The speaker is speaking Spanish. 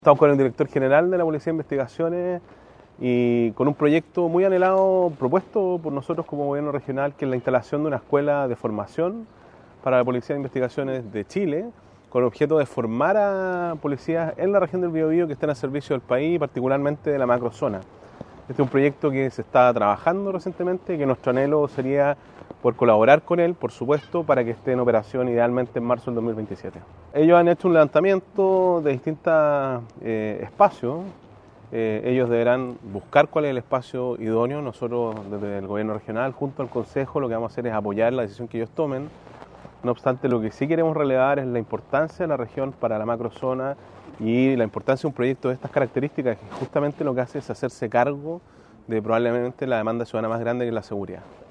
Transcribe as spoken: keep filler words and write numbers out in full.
Estamos con el director general de la Policía de Investigaciones y con un proyecto muy anhelado, propuesto por nosotros como gobierno regional, que es la instalación de una escuela de formación para la Policía de Investigaciones de Chile, con el objeto de formar a policías en la región del Biobío que estén al servicio del país, particularmente de la macrozona. Este es un proyecto que se está trabajando recientemente, que nuestro anhelo sería por colaborar con él, por supuesto, para que esté en operación idealmente en marzo del dos mil veintisiete. Ellos han hecho un levantamiento de distintos eh, espacios. Eh, ellos deberán buscar cuál es el espacio idóneo. Nosotros, desde el gobierno regional, junto al Consejo, lo que vamos a hacer es apoyar la decisión que ellos tomen. No obstante, lo que sí queremos relevar es la importancia de la región para la macrozona y la importancia de un proyecto de estas características, que justamente lo que hace es hacerse cargo de probablemente la demanda ciudadana más grande, que es la seguridad.